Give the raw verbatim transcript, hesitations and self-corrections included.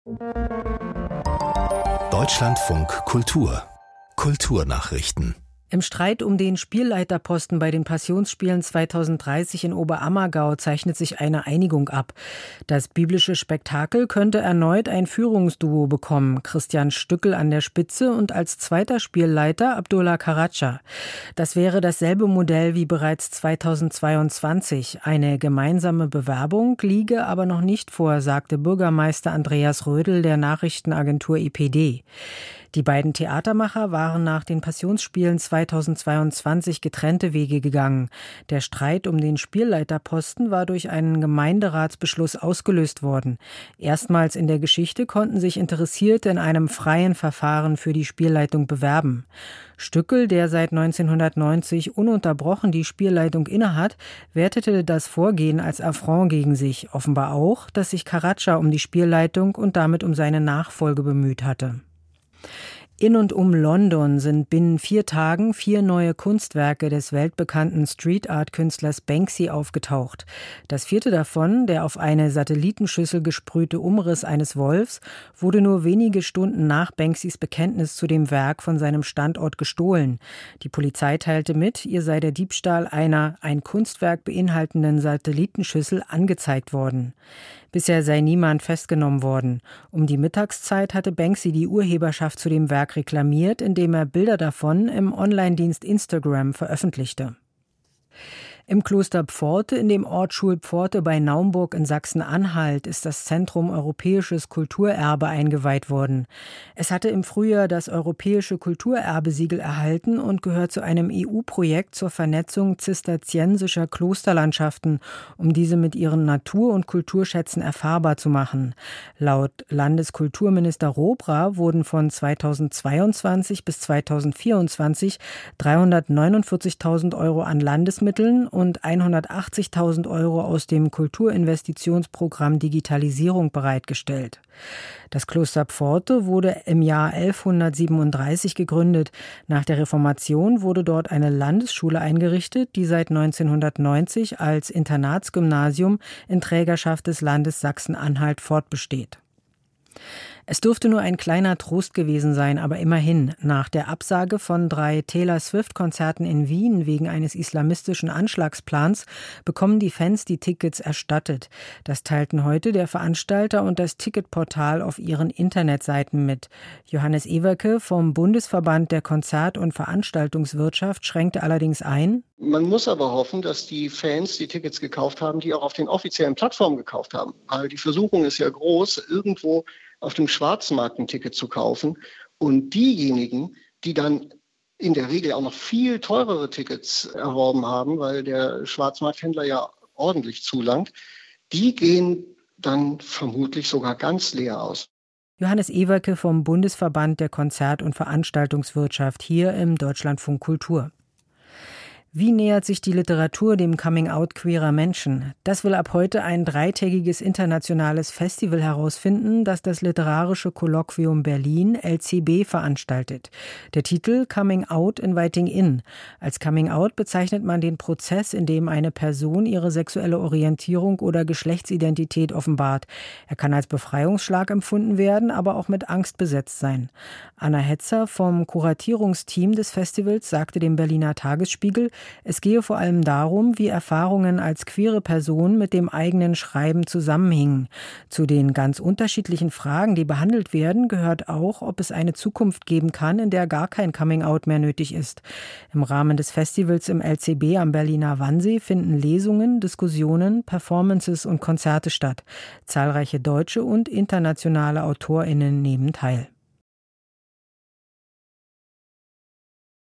Deutschlandfunk Kultur Kulturnachrichten. Im Streit um den Spielleiterposten bei den Passionsspielen zweitausenddreißig in Oberammergau zeichnet sich eine Einigung ab. Das biblische Spektakel könnte erneut ein Führungsduo bekommen, Christian Stückel an der Spitze und als zweiter Spielleiter Abdullah Karaca. Das wäre dasselbe Modell wie bereits zweitausendzweiundzwanzig. Eine gemeinsame Bewerbung liege aber noch nicht vor, sagte Bürgermeister Andreas Rödel der Nachrichtenagentur I P D. Die beiden Theatermacher waren nach den Passionsspielen zweitausendzweiundzwanzig getrennte Wege gegangen. Der Streit um den Spielleiterposten war durch einen Gemeinderatsbeschluss ausgelöst worden. Erstmals in der Geschichte konnten sich Interessierte in einem freien Verfahren für die Spielleitung bewerben. Stückel, der seit neunzehnhundertneunzig ununterbrochen die Spielleitung innehat, wertete das Vorgehen als Affront gegen sich, offenbar auch, dass sich Karaca um die Spielleitung und damit um seine Nachfolge bemüht hatte. In und um London sind binnen vier Tagen vier neue Kunstwerke des weltbekannten Street-Art-Künstlers Banksy aufgetaucht. Das vierte davon, der auf eine Satellitenschüssel gesprühte Umriss eines Wolfs, wurde nur wenige Stunden nach Banksys Bekenntnis zu dem Werk von seinem Standort gestohlen. Die Polizei teilte mit, ihr sei der Diebstahl einer ein Kunstwerk beinhaltenden Satellitenschüssel angezeigt worden. Bisher sei niemand festgenommen worden. Um die Mittagszeit hatte Banksy die Urheberschaft zu dem Werk reklamiert, indem er Bilder davon im Online-Dienst Instagram veröffentlichte. Im Kloster Pforte in dem Ort Schulpforte bei Naumburg in Sachsen-Anhalt ist das Zentrum Europäisches Kulturerbe eingeweiht worden. Es hatte im Frühjahr das Europäische Kulturerbesiegel erhalten und gehört zu einem E U-Projekt zur Vernetzung zisterziensischer Klosterlandschaften, um diese mit ihren Natur- und Kulturschätzen erfahrbar zu machen. Laut Landeskulturminister Robra wurden von zweitausendzweiundzwanzig bis zweitausendvierundzwanzig dreihundertneunundvierzigtausend Euro an Landesmitteln und hundertachtzigtausend Euro aus dem Kulturinvestitionsprogramm Digitalisierung bereitgestellt. Das Kloster Pforte wurde im Jahr elfhundertsiebenunddreißig gegründet. Nach der Reformation wurde dort eine Landesschule eingerichtet, die seit neunzehnhundertneunzig als Internatsgymnasium in Trägerschaft des Landes Sachsen-Anhalt fortbesteht. Es dürfte nur ein kleiner Trost gewesen sein, aber immerhin. Nach der Absage von drei Taylor Swift-Konzerten in Wien wegen eines islamistischen Anschlagsplans bekommen die Fans die Tickets erstattet. Das teilten heute der Veranstalter und das Ticketportal auf ihren Internetseiten mit. Johannes Ewerke vom Bundesverband der Konzert- und Veranstaltungswirtschaft schränkte allerdings ein: Man muss aber hoffen, dass die Fans die Tickets gekauft haben, die auch auf den offiziellen Plattformen gekauft haben. Weil die Versuchung ist ja groß, irgendwo auf dem Schwarzmarkt ein Ticket zu kaufen. Und diejenigen, die dann in der Regel auch noch viel teurere Tickets erworben haben, weil der Schwarzmarkthändler ja ordentlich zulangt, die gehen dann vermutlich sogar ganz leer aus. Johannes Ewerke vom Bundesverband der Konzert- und Veranstaltungswirtschaft hier im Deutschlandfunk Kultur. Wie nähert sich die Literatur dem Coming-out queerer Menschen? Das will ab heute ein dreitägiges internationales Festival herausfinden, das das Literarische Kolloquium Berlin L C B veranstaltet. Der Titel Coming Out Inviting In. Als Coming Out bezeichnet man den Prozess, in dem eine Person ihre sexuelle Orientierung oder Geschlechtsidentität offenbart. Er kann als Befreiungsschlag empfunden werden, aber auch mit Angst besetzt sein. Anna Hetzer vom Kuratierungsteam des Festivals sagte dem Berliner Tagesspiegel, es gehe vor allem darum, wie Erfahrungen als queere Person mit dem eigenen Schreiben zusammenhingen. Zu den ganz unterschiedlichen Fragen, die behandelt werden, gehört auch, ob es eine Zukunft geben kann, in der gar kein Coming-out mehr nötig ist. Im Rahmen des Festivals im L C B am Berliner Wannsee finden Lesungen, Diskussionen, Performances und Konzerte statt. Zahlreiche deutsche und internationale AutorInnen nehmen teil.